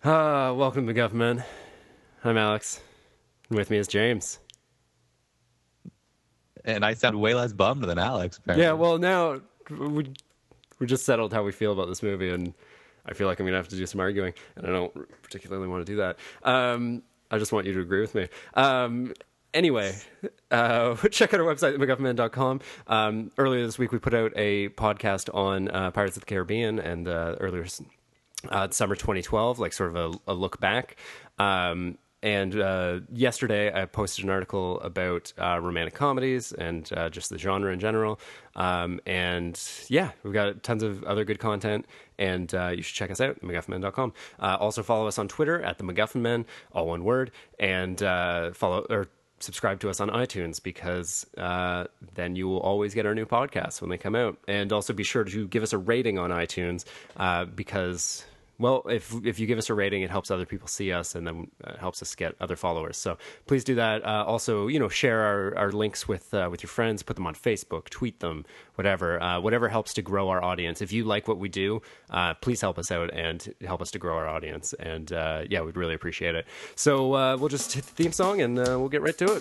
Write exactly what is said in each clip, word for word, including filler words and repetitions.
Uh, welcome to MacGuffin Men. I'm Alex. With me is James. And I sound way less bummed than Alex, apparently. Yeah, well, now we, we just settled how we feel about this movie, and I feel like I'm going to have to do some arguing, and I don't particularly want to do that. Um, I just want you to agree with me. Um, anyway, uh, check out our website at MacGuffin Men dot com. Um, earlier this week, we put out a podcast on uh, Pirates of the Caribbean, and uh, earlier uh, summer twenty twelve, like sort of a, a look back. Um, and uh, yesterday, I posted an article about uh, romantic comedies and uh, just the genre in general. Um, and yeah, we've got tons of other good content, and uh, you should check us out at MacGuffin Men dot com. Uh, also, follow us on Twitter at the MacGuffin Men, all one word, and uh, follow or subscribe to us on iTunes, because uh, then you will always get our new podcasts when they come out. And also be sure to give us a rating on iTunes, uh, because, well, if if you give us a rating, it helps other people see us, and then uh, helps us get other followers. So please do that. Uh, also, you know, share our, our links with uh, with your friends, put them on Facebook, tweet them, whatever. Uh, whatever helps to grow our audience. If you like what we do, uh, please help us out and help us to grow our audience. And uh, yeah, we'd really appreciate it. So uh, we'll just hit the theme song, and uh, we'll get right to it.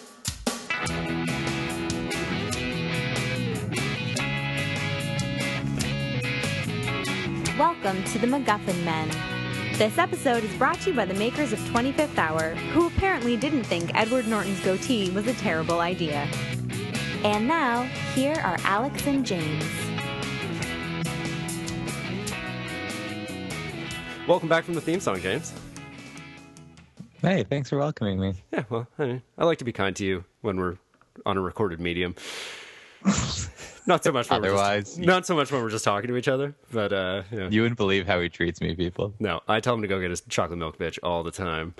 Welcome to the MacGuffin Men. This episode is brought to you by the makers of twenty-fifth Hour, who apparently didn't think Edward Norton's goatee was a terrible idea. And now, here are Alex and James. Welcome back from the theme song, James. Hey, thanks for welcoming me. Yeah, well, I, I like to be kind to you when we're on a recorded medium. Not so much when Otherwise, we're just, not so much when we're just talking to each other, but uh, you know. You wouldn't believe how he treats me, people. No, I tell him to go get his chocolate milk bitch all the time.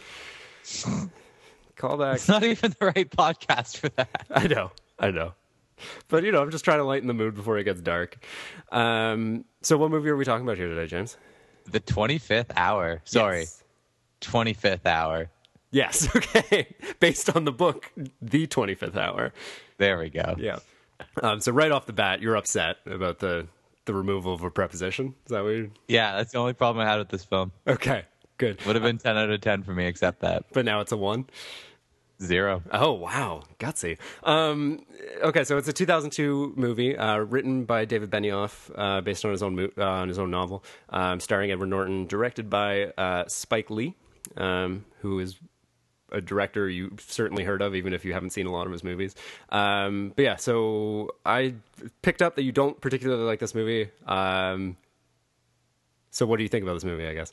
Call back. It's not even the right podcast for that. I know, I know. But, you know, I'm just trying to lighten the mood before it gets dark. Um, so what movie are we talking about here today, James? The twenty-fifth Hour. Sorry. Yes. twenty-fifth Hour. Yes, okay. Based on the book, The twenty-fifth Hour. There we go. Yeah. Um, so right off the bat, you're upset about the, the removal of a preposition. Is that what you... Yeah, that's the only problem I had with this film. Okay, good. Would have been ten out of ten for me, except that. But now it's a one? Zero. Oh, wow. Gutsy. Um, okay, so it's a two thousand two movie uh, written by David Benioff, uh, based on his own mo- uh, on his own novel, um, starring Edward Norton, directed by uh, Spike Lee, um, who is a director you've certainly heard of, even if you haven't seen a lot of his movies. Um, but yeah, so I picked up that you don't particularly like this movie. Um, so what do you think about this movie, I guess?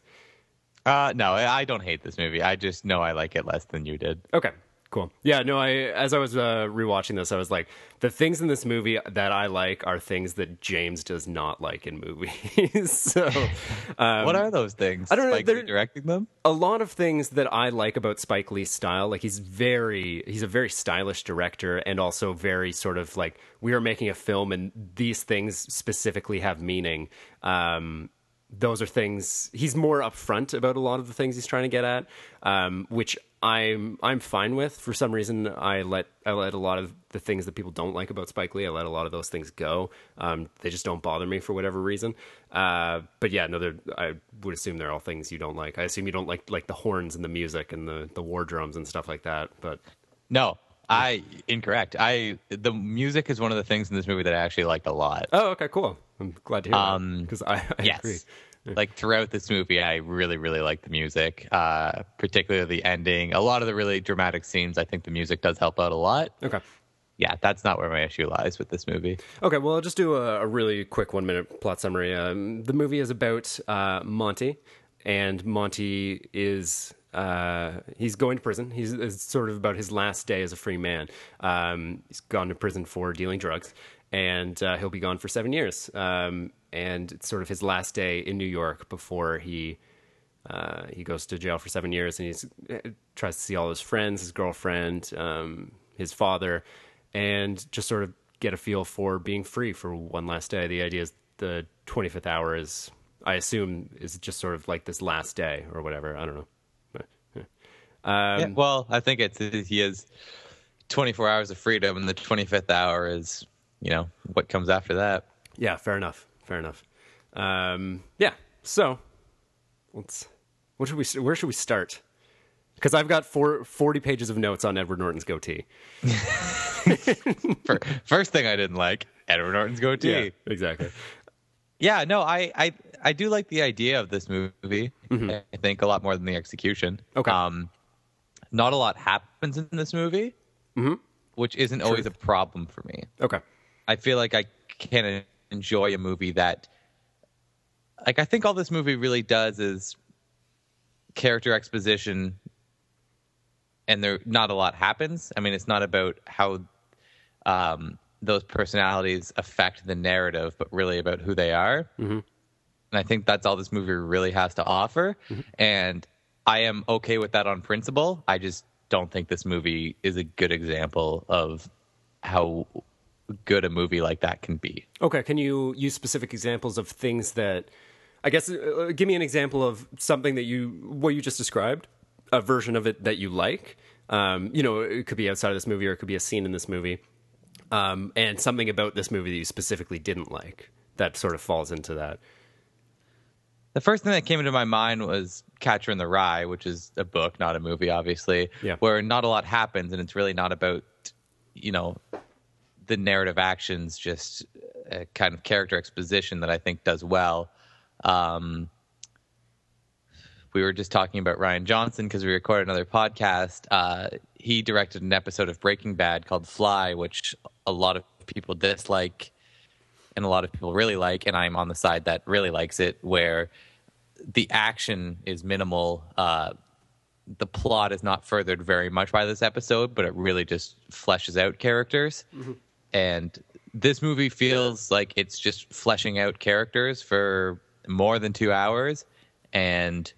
Uh, no, I I don't hate this movie. I just know I like it less than you did. Okay, cool. Yeah, no, I as I was uh, rewatching this, I was like, the things in this movie that I like are things that James does not like in movies. so, um, What are those things? I don't know. Spike They're- Lee directing them? a lot of things that I like about Spike Lee's style, like he's very, he's a very stylish director, and also very sort of like, we are making a film and these things specifically have meaning. Um, those are things, he's more upfront about a lot of the things he's trying to get at, um, which I'm I'm fine with. For some reason, I let I let a lot of the things that people don't like about Spike Lee, I let a lot of those things go. Um, they just don't bother me for whatever reason. Uh, but yeah, no, they're, I would assume they're all things you don't like. I assume you don't like like the horns and the music and the, the war drums and stuff like that. But No, I incorrect. I the music is one of the things in this movie that I actually liked a lot. oh, okay, cool. I'm glad to hear Um, that, because I, I yes. agree. Like throughout this movie, I really, really like the music, uh, particularly the ending. A lot of the really dramatic scenes, I think the music does help out a lot. Okay. Yeah, that's not where my issue lies with this movie. Okay, well, I'll just do a, a really quick one-minute plot summary. Um, the movie is about uh, Monty, and Monty is uh, he's going to prison. He's it's sort of about his last day as a free man. Um, he's gone to prison for dealing drugs, and uh, he'll be gone for seven years. Um, and it's sort of his last day in New York before he uh, he goes to jail for seven years, and he tries to see all his friends, his girlfriend, um, his father, and just sort of get a feel for being free for one last day. The idea is the twenty-fifth hour is, I assume, is just sort of like this last day or whatever. I don't know. But, yeah. Um, Yeah, well, I think it's he has twenty-four hours of freedom, and the twenty-fifth hour is, you know, what comes after that. yeah, fair enough. Fair enough. Um, yeah. So let's What should we? Where should we start? Because I've got four, forty pages of notes on Edward Norton's goatee. First thing I didn't like, Edward Norton's goatee. Yeah, exactly. Yeah, no, I, I, I do like the idea of this movie. Mm-hmm. I think a lot more than the execution. Okay. Um, not a lot happens in this movie, mm-hmm. which isn't Truth. always a problem for me. Okay. I feel like I can enjoy a movie that, like, I think all this movie really does is character exposition, and there not a lot happens. I mean, it's not about how um, those personalities affect the narrative, but really about who they are. Mm-hmm. And I think that's all this movie really has to offer. Mm-hmm. And I am okay with that on principle. I just don't think this movie is a good example of how good a movie like that can be. Okay. Can you use specific examples of things that, I guess, uh, give me an example of something that you, what you just described, a version of it that you like. Um, you know, it could be outside of this movie, or it could be a scene in this movie. Um, and something about this movie that you specifically didn't like that sort of falls into that. The first thing that came into my mind was Catcher in the Rye, which is a book, not a movie, obviously, yeah. where not a lot happens, and it's really not about, you know, the narrative actions, just a kind of character exposition that I think does well. Um, we were just talking about Rian Johnson because we recorded another podcast. Uh, he directed an episode of Breaking Bad called Fly, which a lot of people dislike and a lot of people really like, and I'm on the side that really likes it, where the action is minimal. Uh, the plot is not furthered very much by this episode, but it really just fleshes out characters. Mm-hmm. And this movie feels like it's just fleshing out characters for more than two hours, and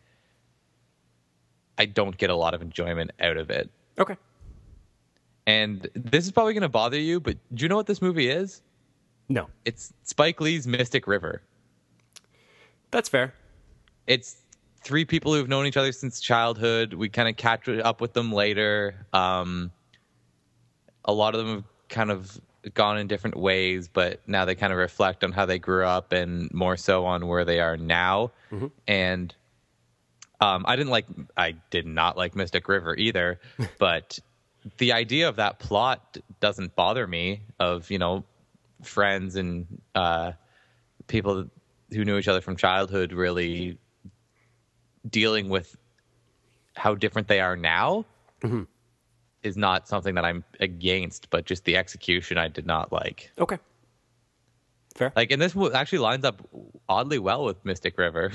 I don't get a lot of enjoyment out of it. Okay. And this is probably going to bother you, but do you know what this movie is? No. It's Spike Lee's Mystic River. That's fair. It's three people who've known each other since childhood. We kind of catch up with them later. Um, a lot of them have kind of gone in different ways, but now they kind of reflect on how they grew up and more so on where they are now. Mm-hmm. And um, I didn't like, I did not like Mystic River either, but the idea of that plot doesn't bother me, of, you know, friends and uh, people who knew each other from childhood really dealing with how different they are now. Mm-hmm. Is not something that I'm against, but just the execution I did not like. Okay. Fair. Like, and this actually lines up oddly well with Mystic River.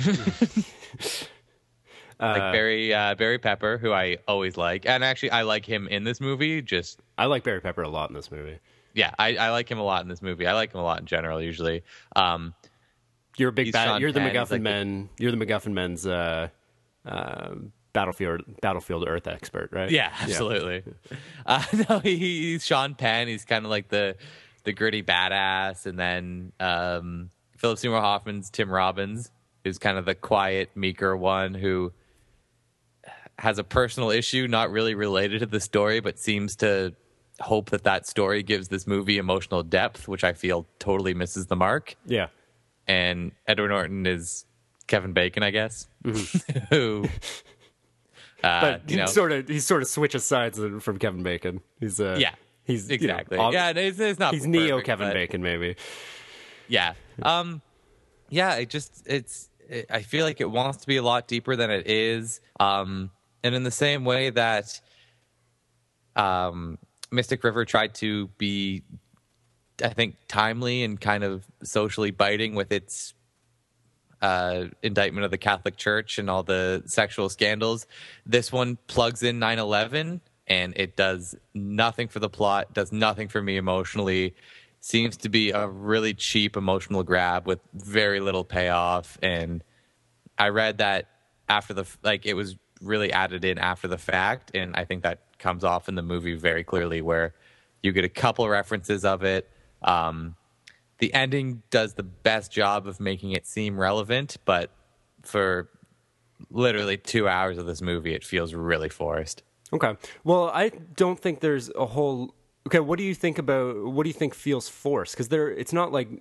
Like uh, Barry uh, Barry Pepper, who I always like, and actually I like him in this movie. Just I like Barry Pepper a lot in this movie. Yeah, I, I like him a lot in this movie. I like him a lot in general. Usually, um, you're a big bad. You're the Penn. MacGuffin like men. The, you're the MacGuffin men's uh, uh, battlefield Battlefield Earth expert, right? Yeah, absolutely. Yeah. Uh, no, he, he's Sean Penn. He's kind of like the the gritty badass, and then um, Philip Seymour Hoffman's Tim Robbins, who's kind of the quiet, meeker one who has a personal issue not really related to the story, but seems to hope that that story gives this movie emotional depth, which I feel totally misses the mark. Yeah. And Edward Norton is Kevin Bacon, I guess, mm-hmm. who, uh, but you know, sort of he sort of switches sides from Kevin Bacon. He's uh, yeah, he's exactly, you know, yeah, it's, it's not he's perfect, neo Kevin but, Bacon maybe. Yeah, um, yeah, it just it's it, I feel like it wants to be a lot deeper than it is, um, and in the same way that, um. Mystic River tried to be, I think, timely and kind of socially biting with its uh, indictment of the Catholic Church and all the sexual scandals. This one plugs in nine eleven, and it does nothing for the plot, does nothing for me emotionally. Seems to be a really cheap emotional grab with very little payoff. And I read that after the, like, it was really added in after the fact, and I think that comes off in the movie very clearly, where you get a couple references of it. Um, the ending does the best job of making it seem relevant, but for literally two hours of this movie, it feels really forced. Okay. Well, I don't think there's a whole... Okay, what do you think about... What do you think feels forced? Because there, it's not like...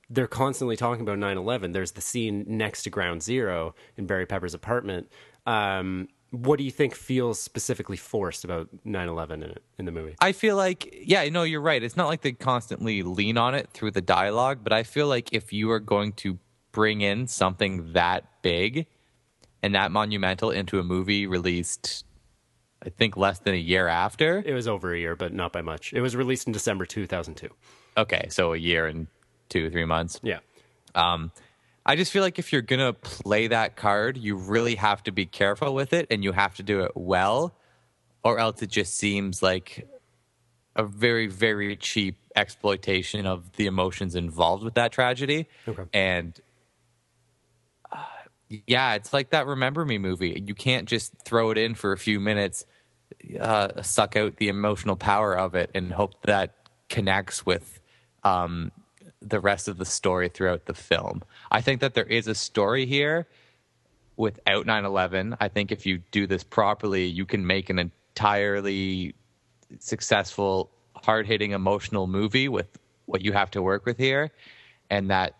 they're constantly talking about nine eleven. There's the scene next to Ground Zero in Barry Pepper's apartment. Um, what do you think feels specifically forced about nine eleven in, in the movie? I feel like, yeah, no, you're right. It's not like they constantly lean on it through the dialogue, but I feel like if you are going to bring in something that big and that monumental into a movie released, I think, less than a year after. It was over a year, but not by much. It was released in December two thousand two. Okay, so a year and two, three months. Yeah. Um, I just feel like if you're going to play that card, you really have to be careful with it and you have to do it well, or else it just seems like a very, very cheap exploitation of the emotions involved with that tragedy. Okay. And uh, yeah, it's like that Remember Me movie. You can't just throw it in for a few minutes, uh, suck out the emotional power of it and hope that connects with um, the rest of the story throughout the film. I think that there is a story here without nine eleven. I think if you do this properly, you can make an entirely successful, hard-hitting, emotional movie with what you have to work with here. And that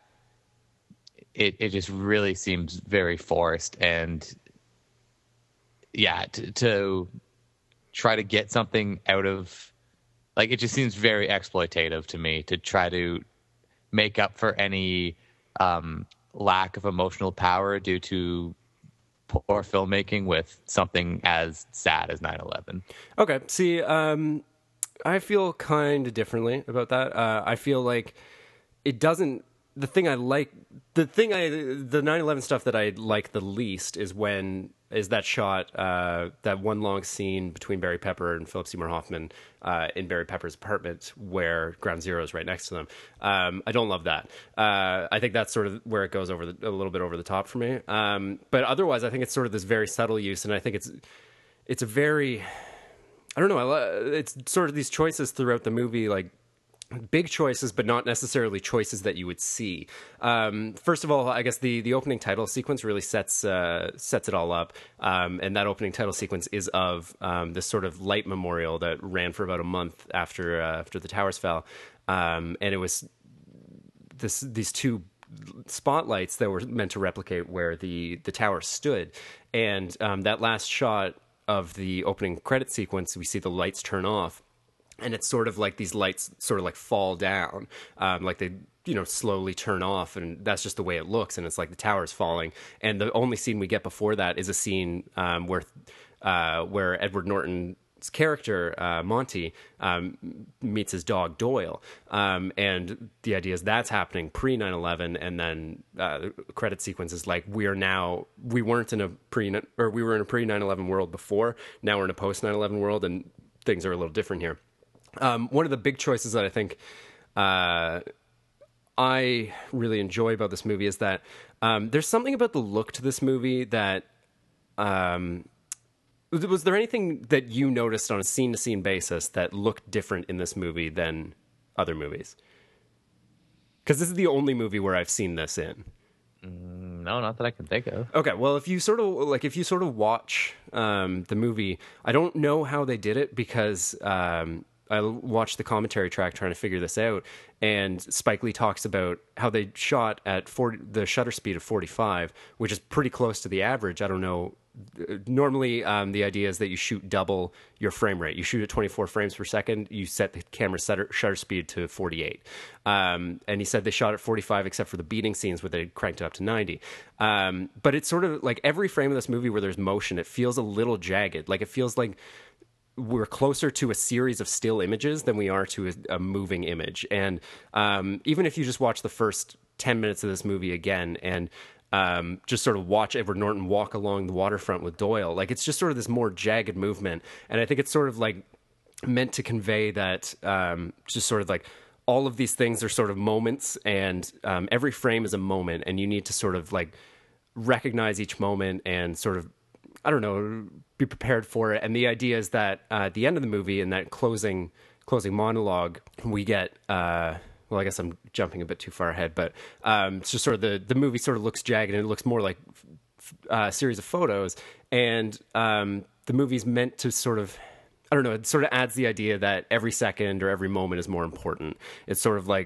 it, it just really seems very forced. And yeah, to, to try to get something out of, like, it just seems very exploitative to me to try to make up for any um, lack of emotional power due to poor filmmaking with something as sad as nine eleven. Okay. See, um, I feel kind of differently about that. Uh, I feel like it doesn't. The thing I like, the thing I, the nine eleven stuff that I like the least is when is that shot, uh, that one long scene between Barry Pepper and Philip Seymour Hoffman uh, in Barry Pepper's apartment where Ground Zero is right next to them. Um, I don't love that. Uh, I think that's sort of where it goes over the, a little bit over the top for me. Um, but otherwise, I think it's sort of this very subtle use, and I think it's it's a very, I don't know, I lo- it's sort of these choices throughout the movie, like big choices, but not necessarily choices that you would see. Um, first of all, I guess the the opening title sequence really sets uh, sets it all up, um, and that opening title sequence is of um, this sort of light memorial that ran for about a month after uh, after the towers fell, um, and it was this these two spotlights that were meant to replicate where the the tower stood, and um, that last shot of the opening credit sequence, we see the lights turn off. And it's sort of like these lights sort of like fall down, um, like they, you know, slowly turn off. And that's just the way it looks. And it's like the tower's falling. And the only scene we get before that is a scene um, where uh, where Edward Norton's character, uh, Monty, um, meets his dog, Doyle. Um, and the idea is that's happening pre nine eleven. And then uh, the credit sequence is like, we are now, we weren't in a pre, or we were in a pre nine eleven world before. Now we're in a post nine eleven world. And things are a little different here. Um, one of the big choices that I think uh, I really enjoy about this movie is that um, there's something about the look to this movie that um, was there anything that you noticed on a scene-to-scene basis that looked different in this movie than other movies? Because this is the only movie where I've seen this in. No, not that I can think of. Okay, well, if you sort of like if you sort of watch um, the movie, I don't know how they did it because. Um, I watched the commentary track trying to figure this out, and Spike Lee talks about how they shot at forty, the shutter speed of forty-five, which is pretty close to the average. I don't know. Normally, um, the idea is that you shoot double your frame rate. You shoot at twenty-four frames per second. You set the camera shutter, shutter speed to forty-eight. Um, and he said they shot at forty-five except for the beating scenes where they cranked it up to ninety. Um, but it's sort of like every frame of this movie where there's motion, it feels a little jagged. Like it feels like we're closer to a series of still images than we are to a, a moving image. And um, even if you just watch the first ten minutes of this movie again and um, just sort of watch Edward Norton walk along the waterfront with Doyle, like it's just sort of this more jagged movement. And I think it's sort of like meant to convey that um, just sort of like all of these things are sort of moments, and um, every frame is a moment, and you need to sort of like recognize each moment and sort of, I don't know, be prepared for it. And the idea is that uh, at the end of the movie, in that closing closing monologue, we get, uh, well, I guess I'm jumping a bit too far ahead, but um, it's just sort of the, the movie sort of looks jagged and it looks more like uh, a series of photos. And um, the movie's meant to sort of, I don't know, it sort of adds the idea that every second or every moment is more important. It's sort of like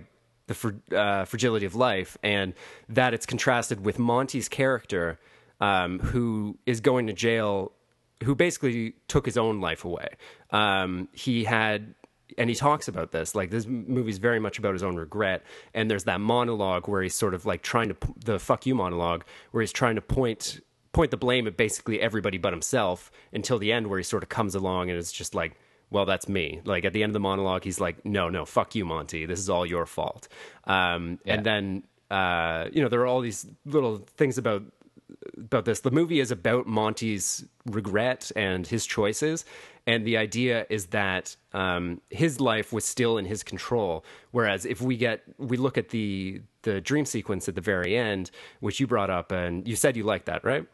the fr- uh, fragility of life, and that it's contrasted with Monty's character, um, who is going to jail, who basically took his own life away. Um, he had, and he talks about this, like this movie's very much about his own regret. And there's that monologue where he's sort of like trying to, the fuck you monologue, where he's trying to point, point the blame at basically everybody but himself, until the end where he sort of comes along and it's just like, well, that's me. Like at the end of the monologue, he's like, no, no, fuck you, Monty. This is all your fault. Um, Yeah. And then, uh, you know, there are all these little things about, about this. The movie is about Monty's regret and his choices. And the idea is that um, his life was still in his control. Whereas if we get, we look at the, the dream sequence at the very end, which you brought up, and you said you liked that, right?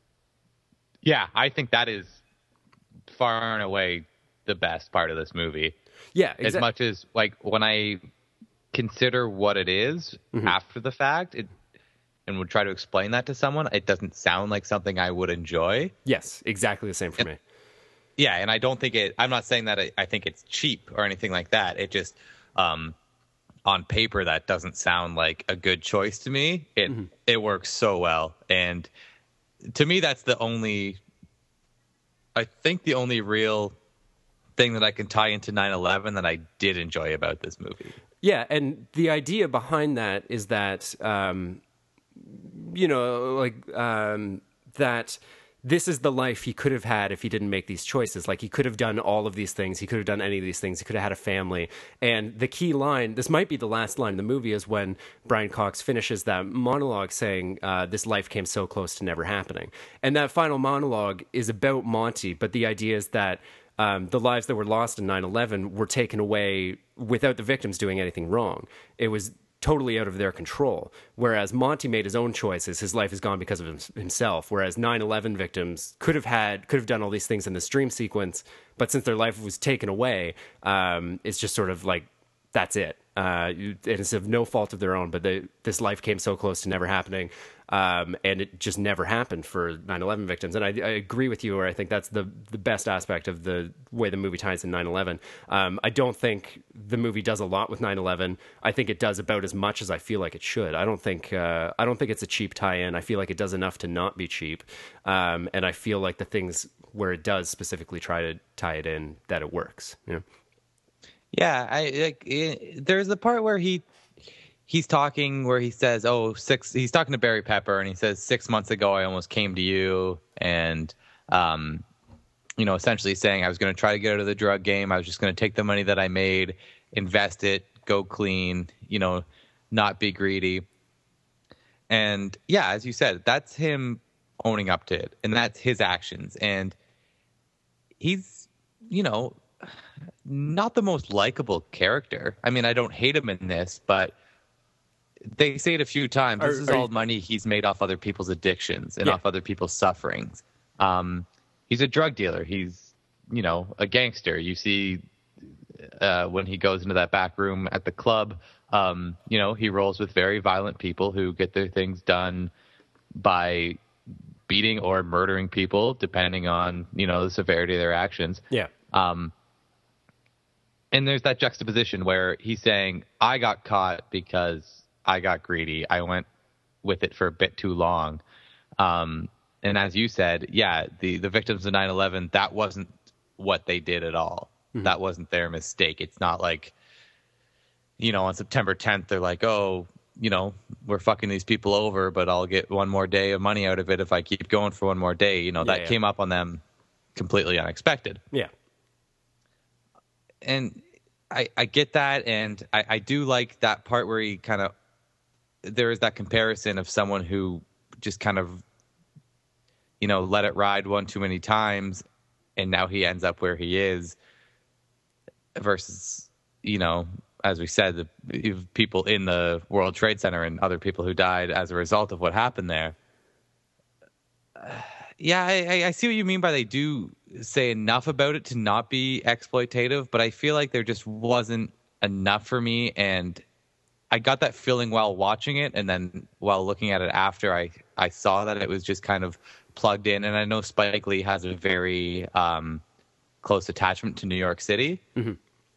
Yeah, I think that is far and away the best part of this movie. Yeah, As exactly. much as, like, when I consider what it is Mm-hmm. after the fact, it, and would try to explain that to someone, it doesn't sound like something I would enjoy. Yes, exactly the same for me. Yeah, and I don't think it, I'm not saying that I, I think it's cheap or anything like that. It just, um, on paper, that doesn't sound like a good choice to me. It Mm-hmm. it works so well. And to me, that's the only, I think the only real thing that I can tie into nine eleven that I did enjoy about this movie. Yeah, and the idea behind that is that, um, you know, like um, that this is the life he could have had if he didn't make these choices. Like he could have done all of these things. He could have done any of these things. He could have had a family. And the key line, this might be the last line in the movie, is when Brian Cox finishes that monologue saying, uh, this life came so close to never happening. And that final monologue is about Monty, but the idea is that Um, the lives that were lost in nine eleven were taken away without the victims doing anything wrong. It was totally out of their control. Whereas Monty made his own choices. His life is gone because of him, himself. Whereas nine eleven victims could have had, could have done all these things in this dream sequence, but since their life was taken away, um, it's just sort of like, that's it. Uh, you- and it's of no fault of their own, but they, this life came so close to never happening. Um, and it just never happened for nine eleven victims. And I, I agree with you, where I think that's the, the best aspect of the way the movie ties in nine eleven. Um, I don't think the movie does a lot with nine eleven. I think it does about as much as I feel like it should. I don't think, uh, I don't think it's a cheap tie-in. I feel like it does enough to not be cheap. Um, and I feel like the things where it does specifically try to tie it in, that it works, you know? Yeah, I like. It, there's the part where he he's talking where he says, "Oh, six." He's talking to Barry Pepper, and he says, six months ago, I almost came to you," and um, you know, essentially saying, "I was going to try to get out of the drug game. I was just going to take the money that I made, invest it, go clean, you know, not be greedy." And yeah, as you said, that's him owning up to it, and that's his actions, and he's, you know, not the most likable character. I mean, I don't hate him in this, but they say it a few times. This Are- is are all you- money he's made off other people's addictions and Yeah. off other people's sufferings. Um, he's a drug dealer. He's, you know, a gangster. You see uh, when he goes into that back room at the club, um, you know, he rolls with very violent people who get their things done by beating or murdering people, depending on, you know, the severity of their actions. Yeah. Um, and there's that juxtaposition where he's saying, I got caught because I got greedy. I went with it for a bit too long. Um, and as you said, yeah, the, the victims of nine eleven, that wasn't what they did at all. Mm-hmm. That wasn't their mistake. It's not like, you know, on September tenth, they're like, oh, you know, we're fucking these people over, but I'll get one more day of money out of it if I keep going for one more day. You know, Yeah, that yeah. came up on them completely unexpected. Yeah. And I, I get that, and I, I do like that part where he kind of, there is that comparison of someone who just kind of, you know, let it ride one too many times, and now he ends up where he is, versus, you know, as we said, the people in the World Trade Center and other people who died as a result of what happened there. Uh, yeah, I, I see what you mean by they do say enough about it to not be exploitative, but I feel like there just wasn't enough for me, and I got that feeling while watching it, and then while looking at it after, I, I saw that it was just kind of plugged in, and I know Spike Lee has a very um, close attachment to New York City. Mm-hmm.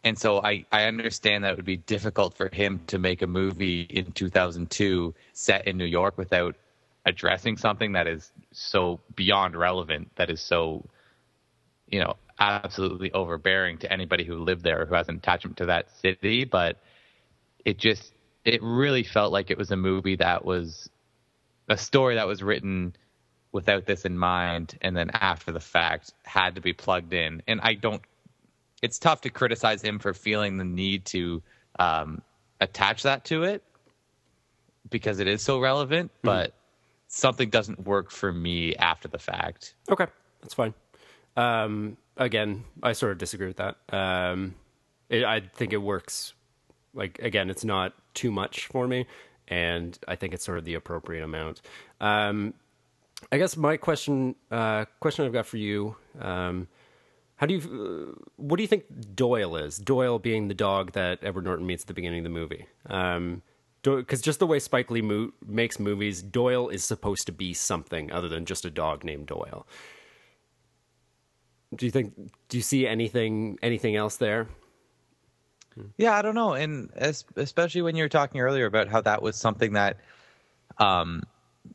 And so I, I understand that it would be difficult for him to make a movie in two thousand two set in New York without addressing something that is so beyond relevant, that is so, you know, absolutely overbearing to anybody who lived there or who has an attachment to that city. But it just, it really felt like it was a movie that was a story that was written without this in mind, and then after the fact had to be plugged in. And I don't, it's tough to criticize him for feeling the need to um, attach that to it because it is so relevant, mm-hmm. but something doesn't work for me after the fact. Okay, that's fine. Um, again, I sort of disagree with that. Um, it, I think it works. Like, again, it's not too much for me, and I think it's sort of the appropriate amount. Um, I guess my question, uh, question I've got for you, um, how do you, uh, what do you think Doyle is? Doyle being the dog that Edward Norton meets at the beginning of the movie. Um, because just the way Spike Lee mo- makes movies, Doyle is supposed to be something other than just a dog named Doyle. Do you think, do you see anything, anything else there? Yeah, I don't know. And as, especially when you were talking earlier about how that was something that, um,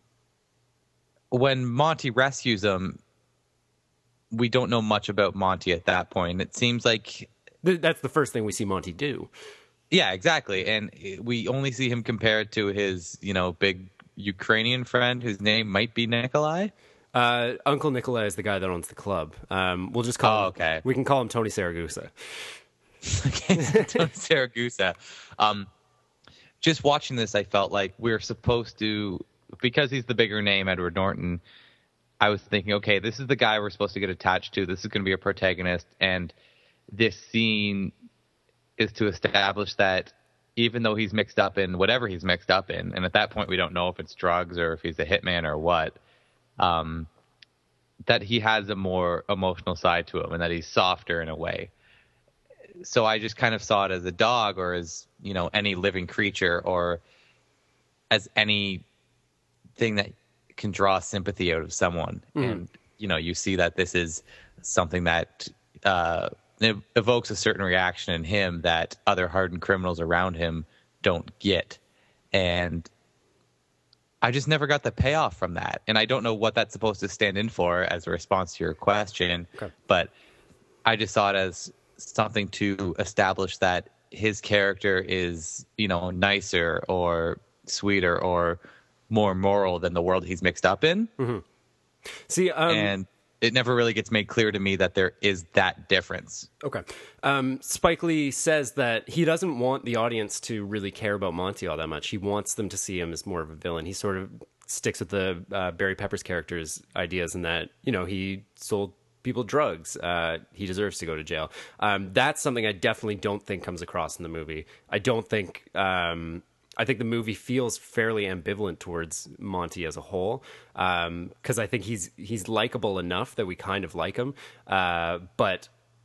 when Monty rescues him, we don't know much about Monty at that point. It seems like that's the first thing we see Monty do. Yeah, exactly. And we only see him compared to his, you know, big Ukrainian friend whose name might be Nikolai. Uh, Uncle Nikolai is the guy that owns the club. Um, we'll just call oh, him, okay. We can call him Tony Saragusa. Okay, Tony Saragusa. Um, just watching this, I felt like we we're supposed to, because he's the bigger name, Edward Norton, I was thinking, okay, this is the guy we're supposed to get attached to. This is going to be a protagonist. And this scene is to establish that even though he's mixed up in whatever he's mixed up in, and at that point we don't know if it's drugs or if he's a hitman or what, um, that he has a more emotional side to him and that he's softer in a way. So I just kind of saw it as a dog or as, you know, any living creature or as any thing that can draw sympathy out of someone. Mm. And, you know, you see that this is something that uh, it evokes a certain reaction in him that other hardened criminals around him don't get. And I just never got the payoff from that. And I don't know what that's supposed to stand in for as a response to your question, okay. But I just saw it as something to establish that his character is, you know, nicer or sweeter or more moral than the world he's mixed up in. Mm-hmm. See, um, and it never really gets made clear to me that there is that difference. Okay. Um, Spike Lee says that he doesn't want the audience to really care about Monty all that much. He wants them to see him as more of a villain. He sort of sticks with the uh, Barry Pepper's character's ideas in that, you know, he sold people drugs. Uh, he deserves to go to jail. Um, that's something I definitely don't think comes across in the movie. I don't think... Um, I think the movie feels fairly ambivalent towards Monty as a whole, because um, I think he's he's likable enough that we kind of like him, uh, but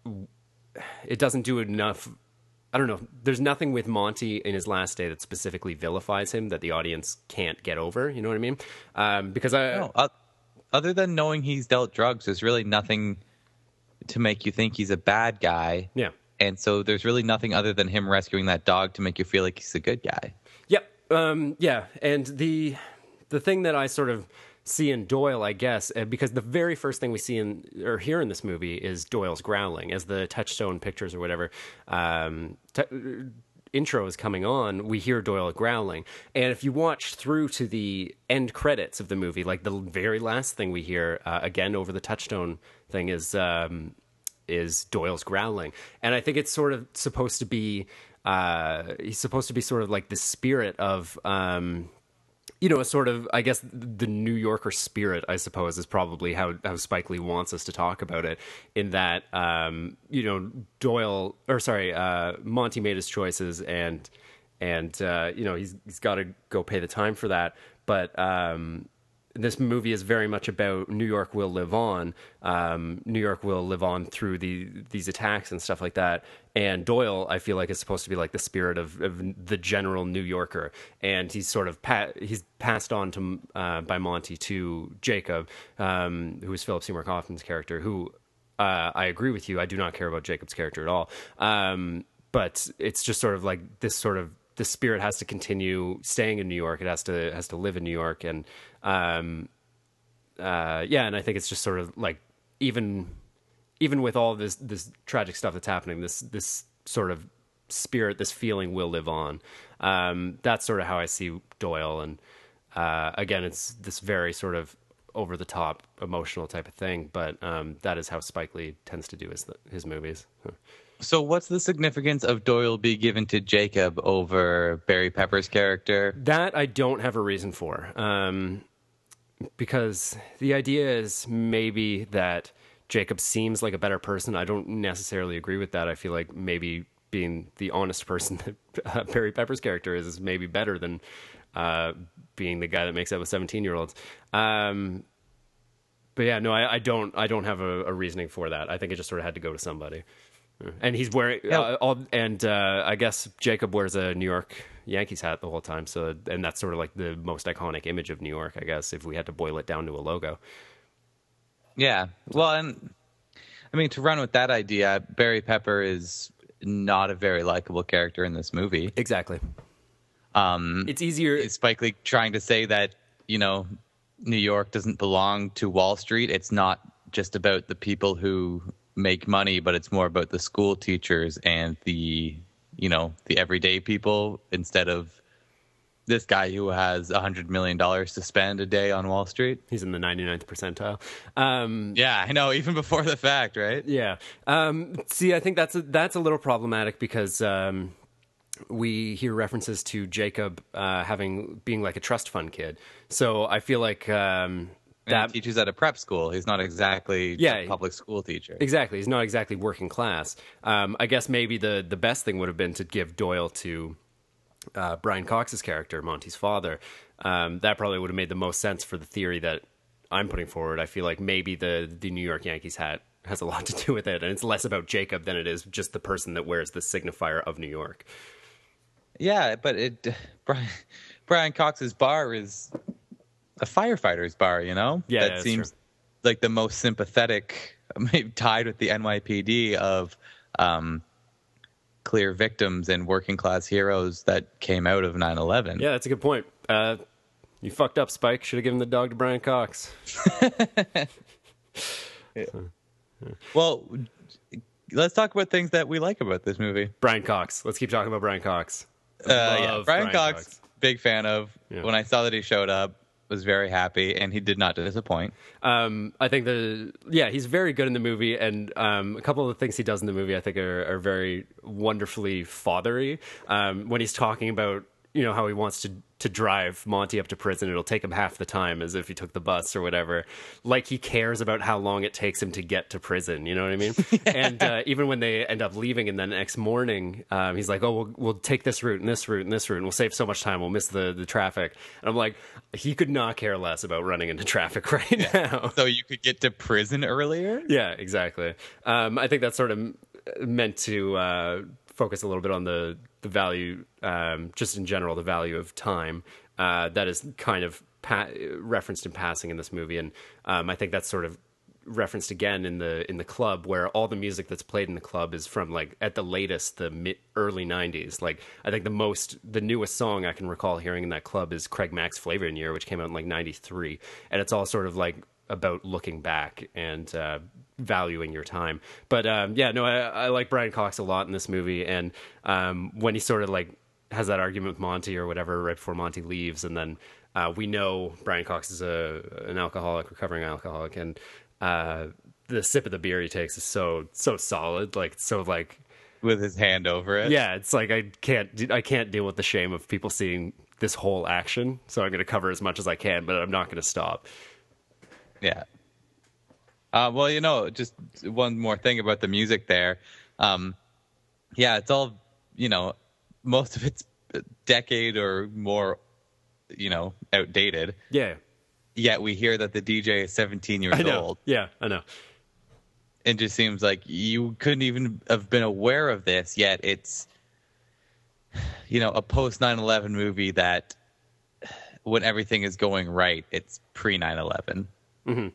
it doesn't do enough. I don't know. There's nothing with Monty in his last day that specifically vilifies him that the audience can't get over. You know what I mean? Um, because I, no, uh, other than knowing he's dealt drugs, there's really nothing to make you think he's a bad guy. Yeah. And so there's really nothing other than him rescuing that dog to make you feel like he's a good guy. Yep. Um, yeah. And the the thing that I sort of see in Doyle, I guess, uh, because the very first thing we see in or hear in this movie is Doyle's growling as the Touchstone Pictures or whatever um, t- intro is coming on. We hear Doyle growling, and if you watch through to the end credits of the movie, like the very last thing we hear uh, again over the Touchstone thing is um, is Doyle's growling, and I think it's sort of supposed to be. Uh, he's supposed to be sort of like the spirit of, um, you know, a sort of, I guess, the New Yorker spirit, I suppose, is probably how, how Spike Lee wants us to talk about it, in that, um, you know, Doyle, or sorry, uh, Monty made his choices, and, and uh, you know, he's he's got to go pay the time for that, but... Um, this movie is very much about New York will live on. Um, New York will live on through the these attacks and stuff like that. And Doyle, I feel like, is supposed to be like the spirit of, of the general New Yorker. And he's sort of pa- he's passed on to uh, by Monty to Jacob, um, who is Philip Seymour Hoffman's character. Who uh, I agree with you. I do not care about Jacob's character at all. Um, but it's just sort of like this sort of the spirit has to continue staying in New York. It has to has to live in New York, and um, uh, yeah, and I think it's just sort of like even even with all this this tragic stuff that's happening, this this sort of spirit, this feeling will live on. Um, that's sort of how I see Doyle, and uh, again, it's this very sort of over the top emotional type of thing, but um, that is how Spike Lee tends to do his his movies. So what's the significance of Doyle be given to Jacob over Barry Pepper's character? That I don't have a reason for, um, because the idea is maybe that Jacob seems like a better person. I don't necessarily agree with that. I feel like maybe being the honest person that uh, Barry Pepper's character is is maybe better than uh, being the guy that makes out with seventeen-year-olds. Um, but yeah, no, I, I don't. I don't have a, a reasoning for that. I think it just sort of had to go to somebody. And he's wearing uh, all, and uh, I guess Jacob wears a New York Yankees hat the whole time. So, and that's sort of like the most iconic image of New York, I guess, if we had to boil it down to a logo. Yeah. Well, and I mean, to run with that idea, Barry Pepper is not a very likable character in this movie. Exactly. Um, it's easier. Is Spike Lee trying to say that, you know, New York doesn't belong to Wall Street? It's not just about the people who make money, but it's more about the school teachers and the, you know, the everyday people, instead of this guy who has a hundred million dollars to spend a day on Wall Street. He's in the ninety-ninth percentile. Um, yeah, I know, even before the fact, right? Yeah. Um, see, I think that's a, that's a little problematic because um, we hear references to Jacob uh, having being like a trust fund kid. So I feel like um, that he teaches at a prep school. He's not exactly yeah, a public school teacher. Exactly. He's not exactly working class. Um, I guess maybe the, the best thing would have been to give Doyle to uh, Brian Cox's character, Monty's father. Um, that probably would have made the most sense for the theory that I'm putting forward. I feel like maybe the, the New York Yankees hat has a lot to do with it, and it's less about Jacob than it is just the person that wears the signifier of New York. Yeah, but it Brian, Brian Cox's bar is a firefighter's bar, you know? Yeah, that seems true. Like the most sympathetic, maybe tied with the N Y P D of um, clear victims and working class heroes that came out of nine eleven. Yeah, that's a good point. Uh, you fucked up, Spike. Should have given the dog to Brian Cox. Yeah. Well, let's talk about things that we like about this movie. Brian Cox. Let's keep talking about Brian Cox. Uh, yeah, Brian, Brian Cox, Cox, big fan of. Yeah. When I saw that he showed up, was very happy, and he did not disappoint. Um, I think the yeah, he's very good in the movie, and um, a couple of the things he does in the movie I think are, are very wonderfully fathery. Um, when he's talking about, you know, how he wants to to drive Monty up to prison, it'll take him half the time as if he took the bus or whatever. Like he cares about how long it takes him to get to prison. You know what I mean? Yeah. And uh, even when they end up leaving, and then the next morning, um, he's like, "Oh, we'll we'll take this route and this route and this route, and we'll save so much time. We'll miss the the traffic." And I'm like, he could not care less about running into traffic right yeah. now. So you could get to prison earlier? Yeah, exactly. Um, I think that's sort of meant to uh, focus a little bit on the the value, um, just in general, the value of time uh, that is kind of pa- referenced in passing in this movie, and um, I think that's sort of referenced again in the in the club, where all the music that's played in the club is from, like, at the latest, the mid early nineties. Like, I think the most the newest song I can recall hearing in that club is Craig Mack's Flavor in Year, which came out in like ninety-three, and it's all sort of like about looking back and uh, valuing your time. But um, yeah, no, I, I like Brian Cox a lot in this movie, and um, when he sort of like has that argument with Monty or whatever right before Monty leaves, and then uh, we know Brian Cox is a an alcoholic, recovering alcoholic, and uh, the sip of the beer he takes is so so solid, like so like with his hand over it. Yeah, it's like I can't I can't deal with the shame of people seeing this whole action, so I'm going to cover as much as I can, but I'm not going to stop. Yeah. Uh, well, you know, just one more thing about the music there. Um, yeah, it's all, you know, most of it's a decade or more, you know, outdated. Yeah. Yet we hear that the D J is seventeen years I know. old. Yeah, I know. It just seems like you couldn't even have been aware of this, yet it's, you know, a post nine eleven movie that when everything is going right, it's pre nine eleven. Mm-hmm.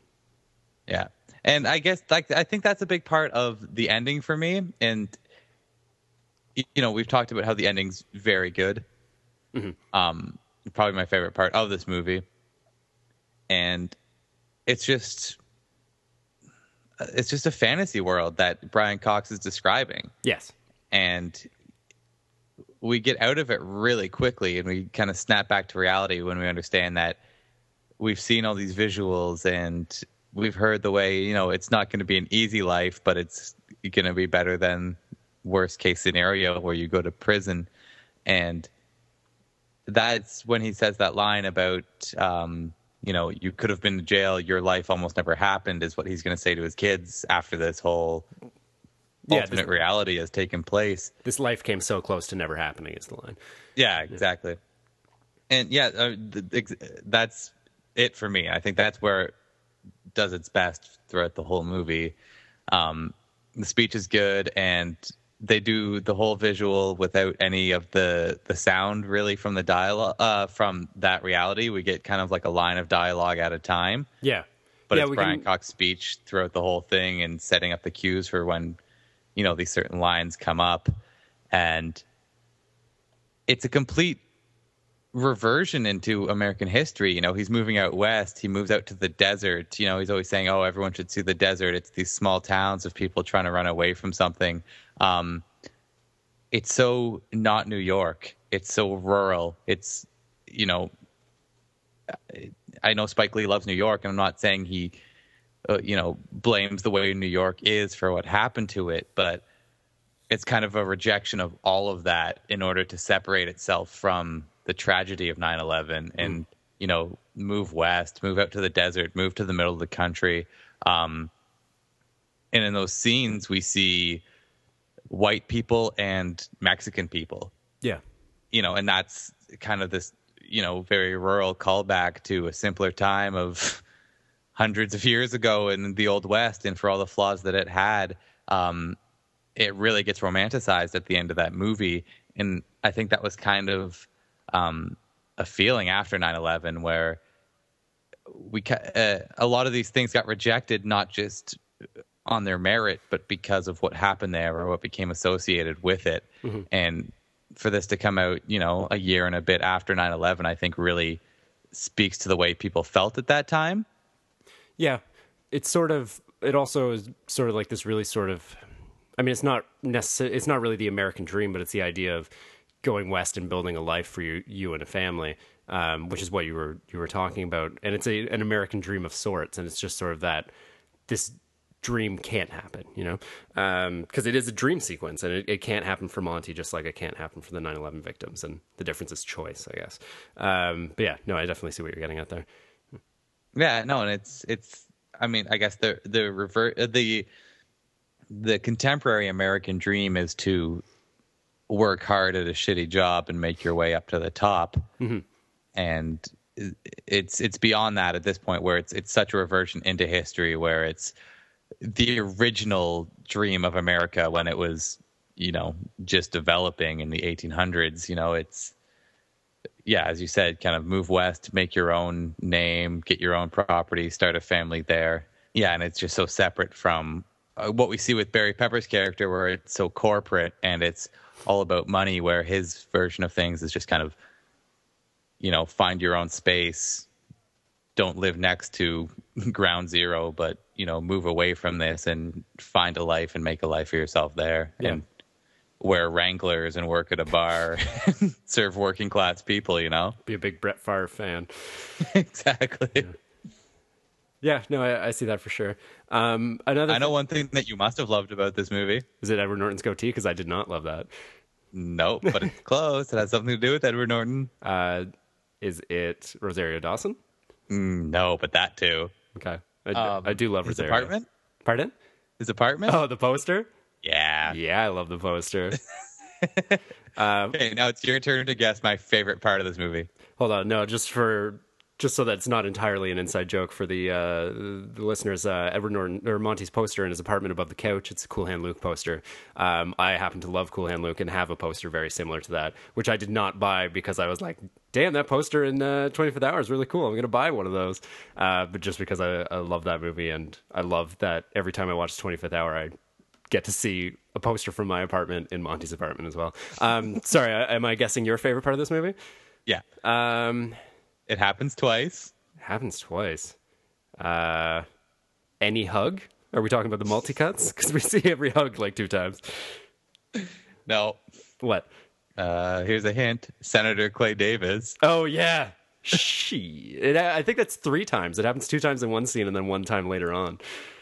you know, we've talked about how the ending's very good. Mm-hmm. Um, probably my favorite part of this movie. And it's just, it's just a fantasy world that Brian Cox is describing. Yes. And we get out of it really quickly, and we kind of snap back to reality when we understand that we've seen all these visuals and we've heard the way, you know, it's not going to be an easy life, but it's going to be better than worst case scenario where you go to prison. And that's when he says that line about, um, you know, you could have been to jail, your life almost never happened, is what he's going to say to his kids after this whole Yeah, alternate this- reality has taken place. This life came so close to never happening is the line. Yeah, exactly. And yeah, uh, th- ex- that's it for me. I think that's where it does its best throughout the whole movie. Um, the speech is good, and they do the whole visual without any of the the sound really from the dialogue, uh, from that reality. We get kind of like a line of dialogue at a time. Yeah. But yeah, it's we Brian can- Cox's speech throughout the whole thing and setting up the cues for when, you know, these certain lines come up. And it's a complete reversion into American history. You know, he's moving out west. He moves out to the desert. You know, he's always saying, oh, everyone should see the desert. It's these small towns of people trying to run away from something. Um, it's so not New York. It's so rural. It's, you know, I know Spike Lee loves New York, and I'm not saying he, uh, you know, blames the way New York is for what happened to it, but it's kind of a rejection of all of that in order to separate itself from the tragedy of nine eleven and, mm. you know, move west, move out to the desert, move to the middle of the country. Um, and in those scenes, we see white people and Mexican people. Yeah. You know, and that's kind of this, you know, very rural callback to a simpler time of hundreds of years ago in the Old West, and for all the flaws that it had. Um, it really gets romanticized at the end of that movie. And I think that was kind of um, a feeling after nine eleven where we uh, a lot of these things got rejected, not just on their merit, but because of what happened there or what became associated with it. Mm-hmm. And for this to come out, you know, a year and a bit after nine eleven, I think really speaks to the way people felt at that time. Yeah. It's sort of, it also is sort of like this really sort of, I mean, it's not necessarily, it's not really the American dream, but it's the idea of going west and building a life for you, you and a family, um, which is what you were, you were talking about. And it's a, an American dream of sorts. And it's just sort of that, this dream can't happen, you know, um, because it is a dream sequence, and it, it can't happen for Monty, just like it can't happen for the nine eleven victims. And the difference is choice, I guess. Um, but yeah, no, I definitely see what you're getting at there. Yeah, no, and it's, it's, I mean, I guess the, the revert, the, the contemporary American dream is to work hard at a shitty job and make your way up to the top. Mm-hmm. And it's, it's beyond that at this point, where it's, it's such a reversion into history, where it's the original dream of America when it was, you know, just developing in the eighteen hundreds. You know, it's, yeah, as you said, kind of move west, make your own name, get your own property, start a family there. Yeah, and it's just so separate from uh, what we see with Barry Pepper's character, where it's so corporate and it's all about money, where his version of things is just kind of, you know, find your own space, don't live next to ground zero, but, you know, move away from this and find a life and make a life for yourself there. Yeah. And wear Wranglers and work at a bar, and serve working class people, you know? Be a big Brett Favre fan. Exactly. Yeah. Yeah, no, I, I see that for sure. Um, another I know th- one thing that you must have loved about this movie. Is it Edward Norton's goatee? Because I did not love that. Nope, but it's close. It has something to do with Edward Norton. Uh, is it Rosario Dawson? Mm, no, but that too. Okay. I, Um, I do love his Rosario. apartment? Pardon? His apartment? Oh, the poster? Yeah. Yeah, I love the poster. um, Okay, now it's your turn to guess my favorite part of this movie. Hold on. No, just for... Just so that it's not entirely an inside joke for the uh, the listeners, uh, Edward Norton or Monty's poster in his apartment above the couch. It's a Cool Hand Luke poster. Um, I happen to love Cool Hand Luke and have a poster very similar to that, which I did not buy because I was like, "Damn, that poster in uh, twenty-fifth Hour is really cool. I'm going to buy one of those." Uh, but just because I, I love that movie, and I love that every time I watch twenty-fifth Hour, I get to see a poster from my apartment in Monty's apartment as well. Um, sorry, am I guessing your favorite part of this movie? Yeah. Um, It happens twice. happens twice. Uh, any hug? Are we talking about the multi-cuts? Because we see every hug like two times. No. What? Uh, here's a hint. Senator Clay Davis. Oh, yeah. She. It, I think that's three times. It happens two times in one scene and then one time later on.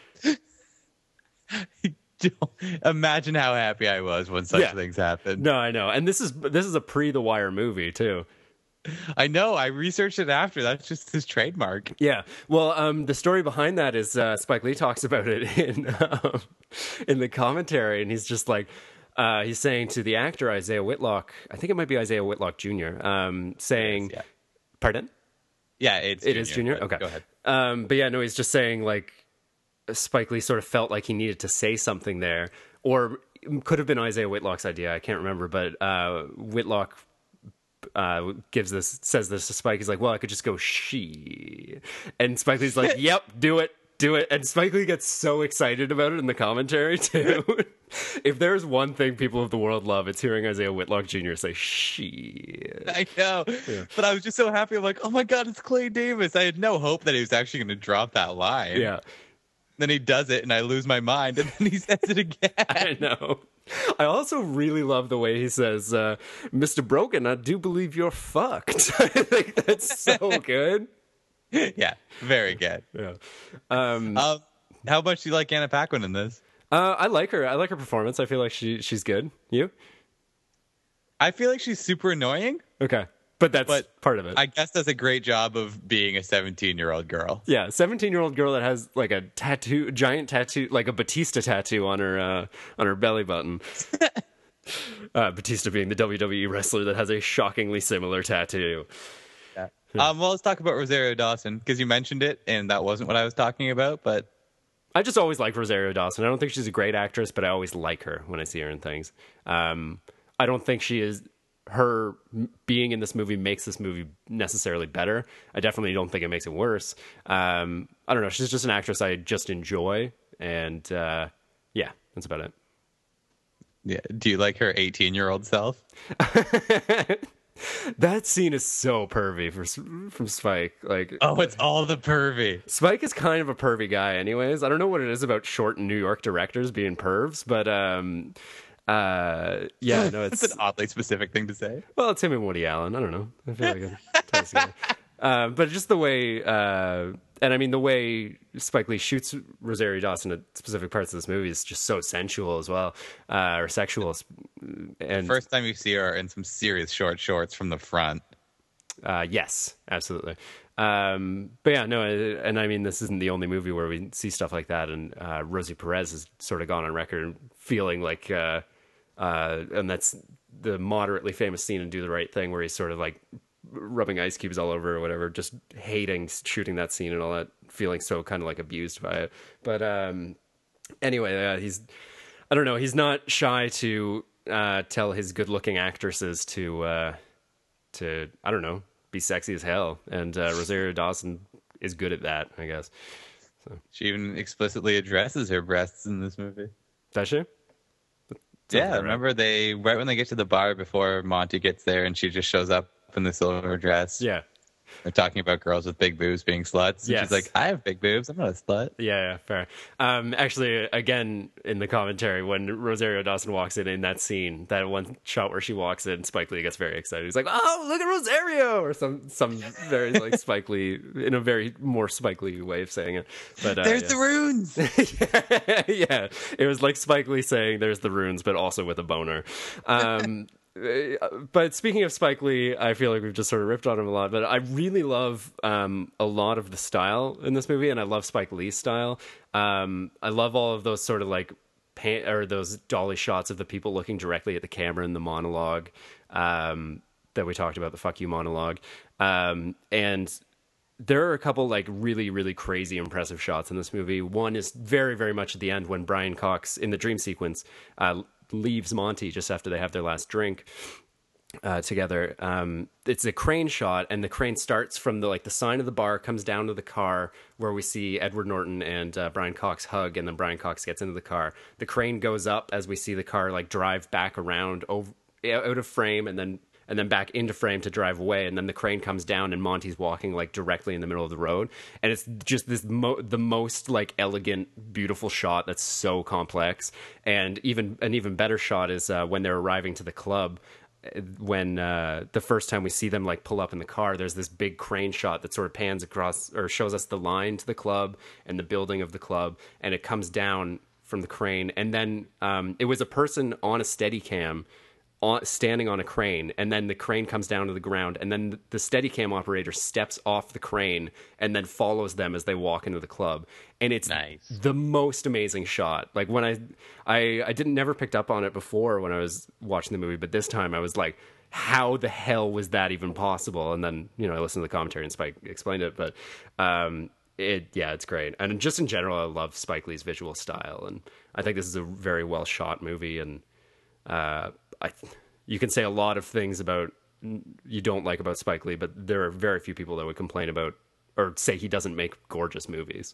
Imagine how happy I was when such Yeah. things happened. No, I know. And this is this is a pre-The Wire movie, too. I know. I researched it after. That's just his trademark. Yeah. Well, um, the story behind that is uh, Spike Lee talks about it in um, in the commentary, and he's just like, uh, he's saying to the actor Isaiah Whitlock, I think it might be Isaiah Whitlock Junior, um, saying, Yeah. pardon? Yeah, it's It is Junior? but Okay. Go ahead. Um, but yeah, no, he's just saying like Spike Lee sort of felt like he needed to say something there, or it could have been Isaiah Whitlock's idea. I can't remember, but uh, Whitlock uh, gives this, says this to Spike. He's like, well, I could just go she. And Spike Lee's like, yep, do it, do it. And Spike Lee gets so excited about it in the commentary too. If there's one thing people of the world love, it's hearing Isaiah Whitlock Junior say she. I know. But I was just so happy. I'm like, oh my God, it's Clay Davis. I had no hope that he was actually going to drop that line. Yeah. Then he does it and I lose my mind and then he says it again. I know. I also really love the way he says, uh, Mister Broken, I do believe you're fucked. I think that's so good. Yeah, very good. Yeah. Um, Um, how much do you like Anna Paquin in this? uh, I like her. I like her performance. I feel like she she's good. You? I feel like she's super annoying, Okay. But that's but part of it. I guess does a great job of being a seventeen-year-old girl. Yeah, seventeen-year-old girl that has like a tattoo, giant tattoo, like a Batista tattoo on her uh, on her belly button. uh, Batista being the W W E wrestler that has a shockingly similar tattoo. Yeah. Um, well, let's talk about Rosario Dawson because you mentioned it, and that wasn't what I was talking about. But I just always like Rosario Dawson. I don't think she's a great actress, but I always like her when I see her in things. Um, I don't think she is. Her being in this movie makes this movie necessarily better. I definitely don't think it makes it worse. Um, I don't know. She's just an actress I just enjoy, and uh, yeah, that's about it. yeah, do you like her eighteen-year-old self? That scene is so pervy for, from Spike. Like, Oh, it's all the pervy. Spike is kind of a pervy guy, anyways. I don't know what it is about short New York directors being pervs, but um, uh, yeah, no, It's it's an oddly specific thing to say. well, it's him and Woody Allen. I don't know. I feel like it ties together. Uh, but just the way, uh, and I mean the way Spike Lee shoots Rosario Dawson at specific parts of this movie is just so sensual as well, uh, or sexual. And First time you see her in some serious short shorts from the front. Uh, yes, absolutely. Um, but yeah, no, and I mean, this isn't the only movie where we see stuff like that. And uh, Rosie Perez has sort of gone on record feeling like, uh, uh, and that's the moderately famous scene in Do the Right Thing where he's sort of like rubbing ice cubes all over or whatever, just hating shooting that scene and all that, feeling so kind of like abused by it. But um, anyway, uh, he's, I don't know, he's not shy to uh, tell his good-looking actresses to, uh, to, I don't know, be sexy as hell, and uh, Rosario Dawson is good at that, I guess. She even explicitly addresses her breasts in this movie. Does she? Yeah, right. remember they right when they get to the bar before Monty gets there, and she just shows up in the silver dress. Yeah, They're talking about girls with big boobs being sluts. And Yes. she's like, I have big boobs. I'm not a slut. yeah, yeah, fair. Um, actually, again, in the commentary, when Rosario Dawson walks in in that scene, that one shot where she walks in, Spike Lee gets very excited. He's like, "Oh, look at Rosario!" or some some very like Spike Lee in a very more Spike Lee way of saying it. But uh, There's yeah. the runes. Yeah, it was like Spike Lee saying "There's the runes," but also with a boner. Um, but speaking of Spike Lee, I feel like we've just sort of ripped on him a lot. But I really love um, a lot of the style in this movie, and I love Spike Lee's style. Um, I love all of those sort of like pan- or those dolly shots of the people looking directly at the camera in the monologue um, that we talked about, the "fuck you" monologue, um, and. There are a couple like really, really crazy impressive shots in this movie. One is very, very much at the end when Brian Cox in the dream sequence uh, leaves Monty just after they have their last drink. uh, together. Um, it's a crane shot, and the crane starts from the like the sign of the bar, comes down to the car where we see Edward Norton and uh, Brian Cox hug, and then Brian Cox gets into the car. The crane goes up as we see the car like drive back around over out of frame, and then and then back into frame to drive away, and then the crane comes down, and Monty's walking like directly in the middle of the road, and it's just this mo- the most like elegant, beautiful shot that's so complex. And even an even better shot is uh, when they're arriving to the club. When uh, the first time we see them like pull up in the car, there's this big crane shot that sort of pans across or shows us the line to the club and the building of the club, and it comes down from the crane, and then um, it was a person on a Steadicam on, standing on a crane, and then the crane comes down to the ground, and then the Steadicam operator steps off the crane and then follows them as they walk into the club, and it's nice. The most amazing shot. Like when I, I, I didn't never picked up on it before when I was watching the movie, but this time I was like, how the hell was that even possible? And then you know I listened to the commentary and Spike explained it, but um, it yeah, it's great. And just in general, I love Spike Lee's visual style, and I think this is a very well shot movie, and. Uh, I, you can say a lot of things about you don't like about Spike Lee, but there are very few people that would complain about or say he doesn't make gorgeous movies.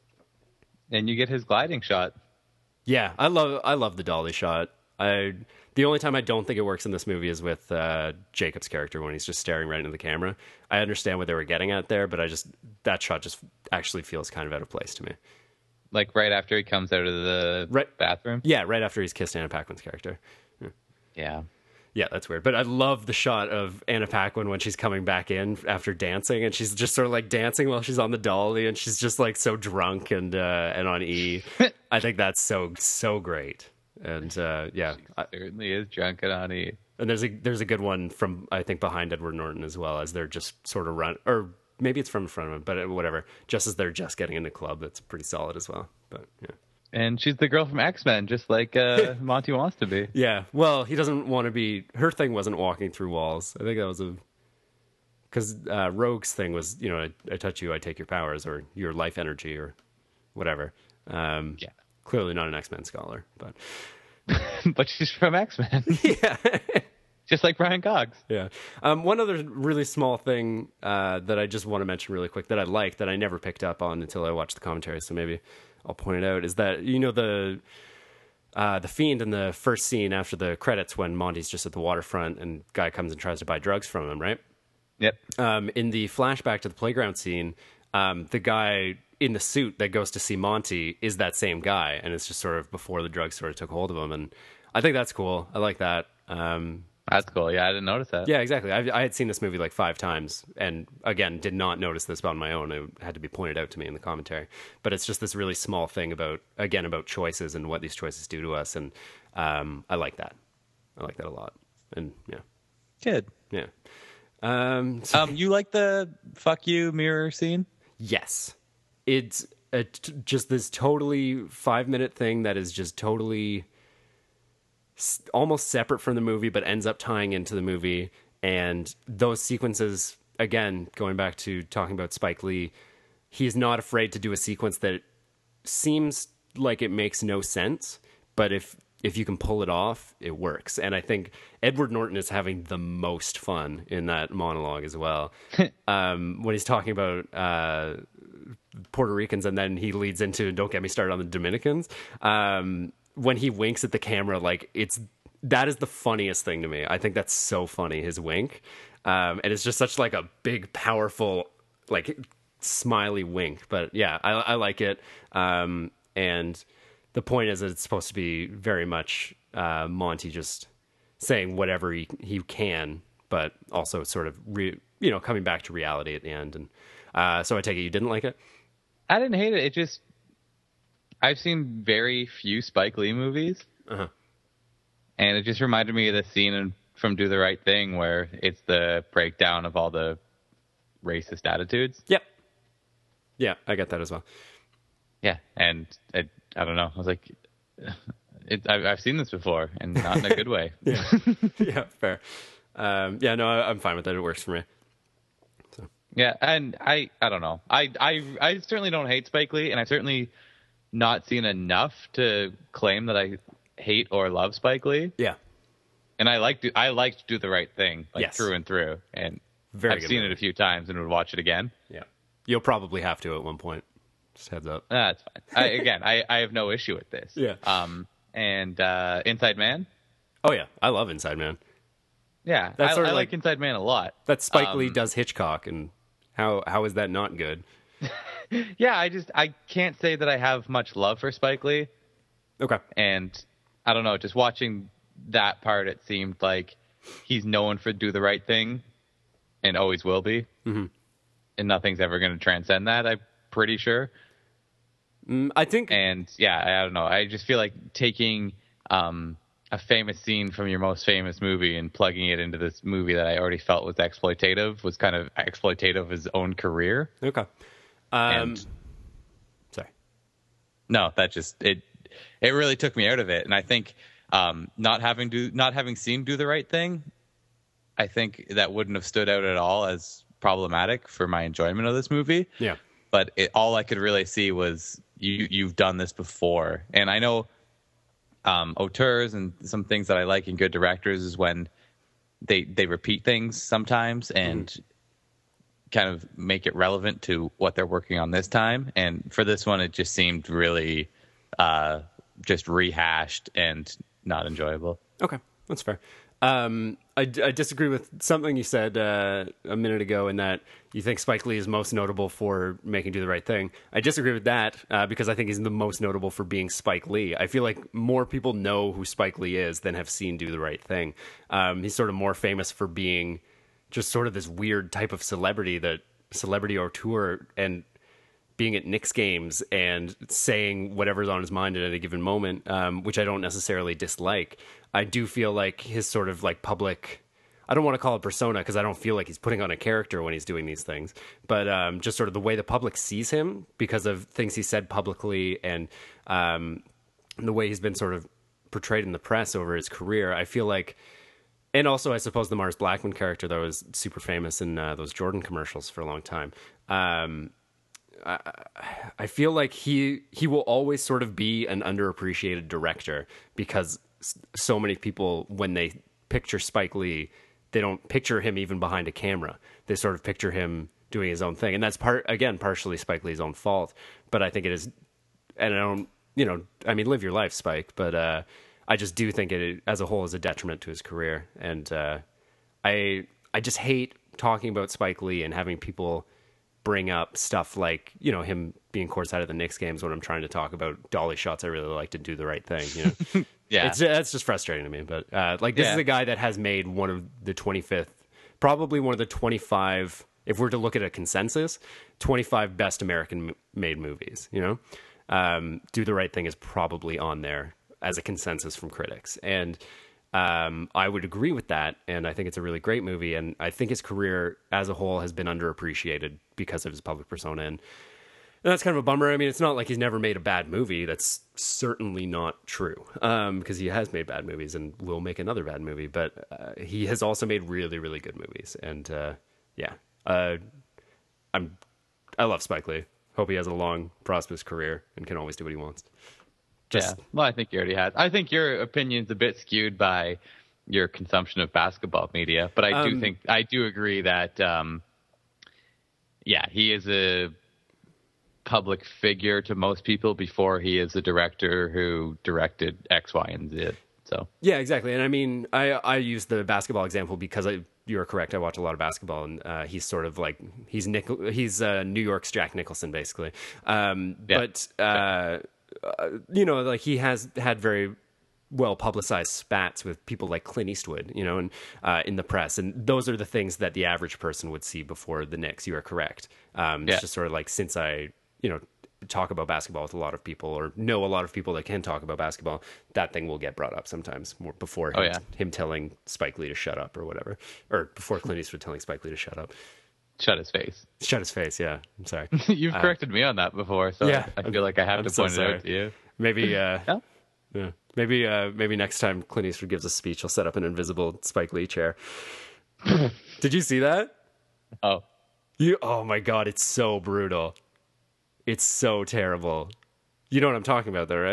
And you get his gliding shot. Yeah, I love I love the dolly shot. I the only time I don't think it works in this movie is with uh, Jacob's character when he's just staring right into the camera. I understand what they were getting at there, but I just that shot just actually feels kind of out of place to me. Like right after he comes out of the right, bathroom? Yeah, right after he's kissed Anna Paquin's character. Yeah. Yeah, that's weird. But I love the shot of Anna Paquin when she's coming back in after dancing, and she's just sort of like dancing while she's on the dolly, and she's just like so drunk and uh, and on E. I think that's so so great. And uh, yeah, she certainly is drunk and on E. And there's a there's a good one from I think behind Edward Norton as well, as they're just sort of run, or maybe it's from in front of him, but whatever. Just as they're just getting in the club, that's pretty solid as well. But yeah. And she's the girl from X-Men, just like uh, Monty wants to be. Yeah, well, he doesn't want to be... Her thing wasn't walking through walls. I think that was a... Because uh, Rogue's thing was, you know, I, I touch you, I take your powers, or your life energy, or whatever. Um, yeah. Clearly not an X-Men scholar, but... But she's from X-Men. Yeah. Just like Brian Cox. Yeah. Um, one other really small thing uh, that I just want to mention really quick that I like, that I never picked up on until I watched the commentary, so maybe... I'll point it out, is that, you know, the uh, the Fiend in the first scene after the credits when Monty's just at the waterfront and guy comes and tries to buy drugs from him, right? Yep. Um, in the flashback to the playground scene, um, the guy in the suit that goes to see Monty is that same guy, and it's just sort of before the drugs sort of took hold of him, and I think that's cool. I like that. Um, That's cool. Yeah, I didn't notice that. Yeah, exactly. I, I had seen this movie like five times, and again, did not notice this on my own. It had to be pointed out to me in the commentary. But it's just this really small thing about, again, about choices and what these choices do to us, and um, I like that. I like that a lot. And yeah, good. Yeah. Um, so, um, you like the "fuck you" mirror scene? Yes, it's a, just this totally five minute thing that is just totally. Almost separate from the movie, but ends up tying into the movie. And those sequences, again, going back to talking about Spike Lee, he's not afraid to do a sequence that seems like it makes no sense, but if if you can pull it off, it works. And I think Edward Norton is having the most fun in that monologue as well. um, when he's talking about uh, Puerto Ricans, and then he leads into "Don't get me started on the Dominicans." Um, when he winks at the camera, like it's that is the funniest thing to me. I think that's so funny, his wink. Um, and it's just such like a big, powerful, like smiley wink. But yeah, I, I like it. Um, and the point is that it's supposed to be very much uh, Monty just saying whatever he, he can, but also sort of, re, you know, coming back to reality at the end. And uh, so I take it you didn't like it? I didn't hate it. It just... I've seen very few Spike Lee movies, uh-huh. and it just reminded me of the scene in, from Do the Right Thing where it's the breakdown of all the racist attitudes. Yep. Yeah, I get that as well. Yeah, and it, I don't know. I was like, it, I've, I've seen this before, and not in a good way. yeah, yeah, fair. Um, yeah, no, I, I'm fine with that. It works for me. So. Yeah, and I, I don't know. I, I, I certainly don't hate Spike Lee, and I certainly... not seen enough to claim that I hate or love Spike Lee. Yeah. and I like I like to do the right thing, like Yes. through and through. And Very I've good seen movie. it a few times and would watch it again. Yeah. You'll probably have to at one point. Just heads up. That's fine. I, again, I, I have no issue with this. Yeah. Um. And uh, Inside Man. Oh, yeah. I love Inside Man. Yeah, That's I, sort I of like like- Inside Man a lot. That Spike Lee Um, does Hitchcock, and how how is that not good? Yeah, I just I can't say that I have much love for Spike Lee, Okay. and I don't know. Just watching that part, it seemed like he's known for do the right thing, and always will be, mm-hmm. and nothing's ever going to transcend that. I'm pretty sure. Mm, I think And yeah, I don't know. I just feel like taking um, a famous scene from your most famous movie and plugging it into this movie that I already felt was exploitative was kind of exploitative of his own career. okay. Um, And sorry. no, that just it it really took me out of it. And I think um, not having do not having seen Do the Right Thing, I think that wouldn't have stood out at all as problematic for my enjoyment of this movie. Yeah. But it, all I could really see was you you've done this before. And I know um, auteurs and some things that I like in good directors is when they they repeat things sometimes and mm. kind of make it relevant to what they're working on this time. And for this one, it just seemed really uh, just rehashed and not enjoyable. Okay, that's fair. Um, I, I disagree with something you said uh, a minute ago in that you think Spike Lee is most notable for making Do the Right Thing. I disagree with that uh, because I think he's the most notable for being Spike Lee. I feel like more people know who Spike Lee is than have seen Do the Right Thing. Um, he's sort of more famous for being just sort of this weird type of celebrity, that celebrity auteur, and being at Knicks games and saying whatever's on his mind at any given moment, um, which I don't necessarily dislike. I do feel like his sort of like public, I don't want to call it persona because I don't feel like he's putting on a character when he's doing these things, but um, just sort of the way the public sees him because of things he said publicly and um, the way he's been sort of portrayed in the press over his career. I feel like, and also I suppose the Mars Blackman character that was super famous in uh, those Jordan commercials for a long time. Um, I, I feel like he he will always sort of be an underappreciated director because so many people, when they picture Spike Lee, they don't picture him even behind a camera. They sort of picture him doing his own thing. And that's part, again, partially Spike Lee's own fault. But I think it is, and I don't, you know, I mean, live your life, Spike. But uh, I just do think it, as a whole, is a detriment to his career. And uh, I I just hate talking about Spike Lee and having people bring up stuff like, you know, him being courtside at the Knicks games when I'm trying to talk about dolly shots I really like to Do the Right Thing, you know. Yeah. It's that's just frustrating to me, but uh, like this Yeah. is a guy that has made one of the twenty-fifth, probably one of the twenty-five, if we're to look at a consensus, twenty-five best American m- made movies, you know. Um, Do the Right Thing is probably on there as a consensus from critics. And um, I would agree with that, and I think it's a really great movie, and I think his career as a whole has been underappreciated because of his public persona, and And that's kind of a bummer. I mean, it's not like he's never made a bad movie. That's certainly not true, um, because he has made bad movies and will make another bad movie. But uh, he has also made really, really good movies. And uh, yeah, uh, I'm I love Spike Lee. Hope he has a long, prosperous career and can always do what he wants. Just, yeah. Well, I think you already had. I think your opinion's a bit skewed by your consumption of basketball media, but I do Um, think I do agree that, um, yeah, he is a public figure to most people before he is a director who directed X, Y, and Z. So Yeah, exactly. And I mean, I I use the basketball example because I, you're correct. I watch a lot of basketball, and uh, he's sort of like he's Nickel, he's uh, New York's Jack Nicholson, basically. Um, Yeah. But uh, uh, you know, like he has had very well publicized spats with people like Clint Eastwood, you know, and uh, in the press, and those are the things that the average person would see before the Knicks. You are correct. Um, Yeah. It's just sort of like since I, you know, talk about basketball with a lot of people or know a lot of people that can talk about basketball, that thing will get brought up sometimes more before him, Oh, yeah. him telling Spike Lee to shut up or whatever, or before Clint Eastwood telling Spike Lee to shut up. shut his face. Shut his face. Yeah. I'm sorry. You've Uh, corrected me on that before, so yeah. I feel like I have I'm to so point it sorry. out to you. Maybe, uh, Yeah. yeah. Maybe, uh, maybe next time Clint Eastwood gives a speech, he'll set up an invisible Spike Lee chair. Did you see that? Oh, You, oh my God, it's so brutal. It's so terrible. You know what I'm talking about though, right?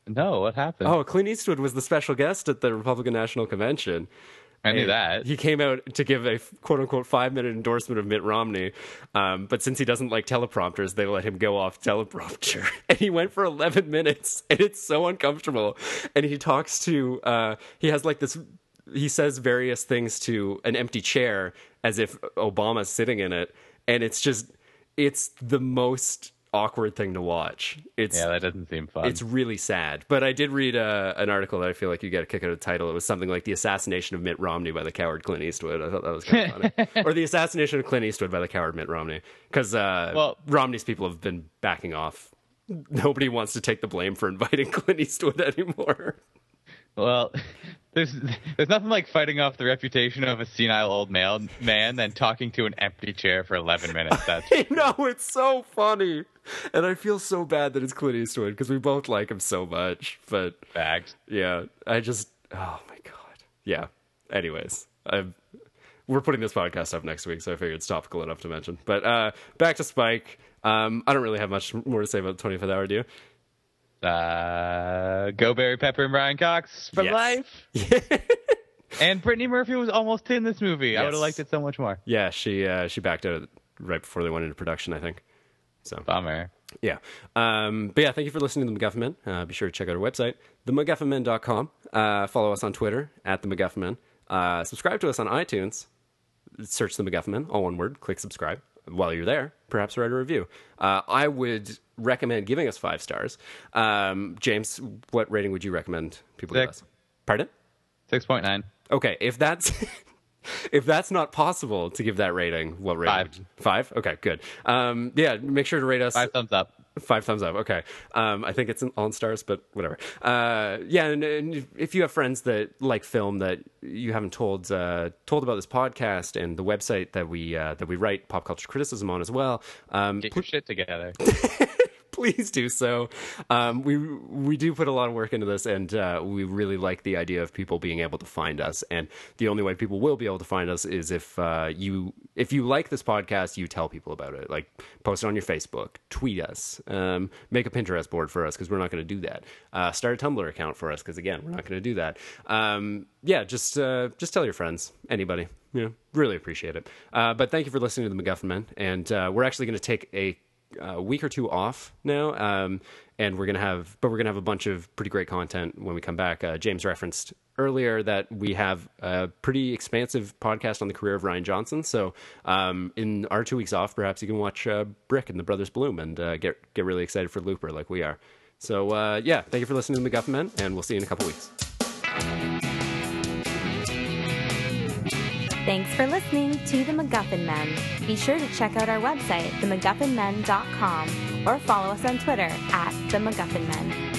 No, what happened? Oh, Clint Eastwood was the special guest at the Republican National Convention. I knew And that. He came out to give a quote-unquote five-minute endorsement of Mitt Romney, um, but since he doesn't like teleprompters, they let him go off teleprompter. And he went for eleven minutes, and it's so uncomfortable. And he talks to, uh, he has like this, he says various things to an empty chair as if Obama's sitting in it, and it's just, it's the most awkward thing to watch. It's Yeah, that doesn't seem fun. It's really sad. But I did read uh, an article that I feel like you get a kick out of the title. It was something like The Assassination of Mitt Romney by the Coward Clint Eastwood. I thought that was kind of funny. Or The Assassination of Clint Eastwood by the Coward Mitt Romney. Because uh, Well- Romney's people have been backing off. Nobody wants to take the blame for inviting Clint Eastwood anymore. Well, there's there's nothing like fighting off the reputation of a senile old male man than talking to an empty chair for eleven minutes. That's I know, it's so funny. And I feel so bad that it's Clint Eastwood because we both like him so much. But fact. yeah, I just, oh my God. Yeah. Anyways, I've, we're putting this podcast up next week, so I figured it's topical enough to mention. But uh, back to Spike. Um, I don't really have much more to say about the twenty-fifth hour, do you? Uh, go Barry Pepper and Brian Cox for Yes. life. And Brittany Murphy was almost in this movie. I would Yes. have liked it so much more. Yeah, she uh, she backed out right before they went into production, I think. So Bummer. yeah. Um, but yeah, thank you for listening to The MacGuffin Men. Uh, be sure to check out our website, the MacGuffin Men dot com. Uh, follow us on Twitter, at The MacGuffin Men. Uh, subscribe to us on iTunes. Search The MacGuffin Men, all one word. Click subscribe. While you're there, perhaps write a review. Uh, I would recommend giving us five stars. Um, James, what rating would you recommend people give Six. us? Pardon? six point nine. Okay, if that's if that's not possible to give that rating, what rating? Five. would you- Five? Okay, good. Um, yeah, make sure to rate us. Five thumbs up. Five thumbs up. Okay. Um, I think it's in, on stars, but whatever. Uh, yeah, and, and if you have friends that like film that you haven't told uh, told about this podcast and the website that we uh, that we write pop culture criticism on as well, um, Get your shit together. please do so. Um, we we do put a lot of work into this, and uh, we really like the idea of people being able to find us. And the only way people will be able to find us is if uh, you if you like this podcast, you tell people about it. Like post it on your Facebook, tweet us, um, make a Pinterest board for us because we're not going to do that. Uh, start a Tumblr account for us because again, we're not going to do that. Um, yeah, just uh, just tell your friends, anybody. You know, really appreciate it. Uh, but thank you for listening to the MacGuffin Men, and uh, we're actually going to take a a week or two off now, um, and we're gonna have, but we're gonna have a bunch of pretty great content when we come back. Uh, James referenced earlier that we have a pretty expansive podcast on the career of Rian Johnson. So, um, in our two weeks off, perhaps you can watch uh, Brick and the Brothers Bloom and uh, get get really excited for Looper like we are. So, uh, yeah, thank you for listening to the MacGuffin Men, and we'll see you in a couple weeks. Thanks for listening to The MacGuffin Men. Be sure to check out our website, the macguffin men dot com, or follow us on Twitter at The MacGuffin Men.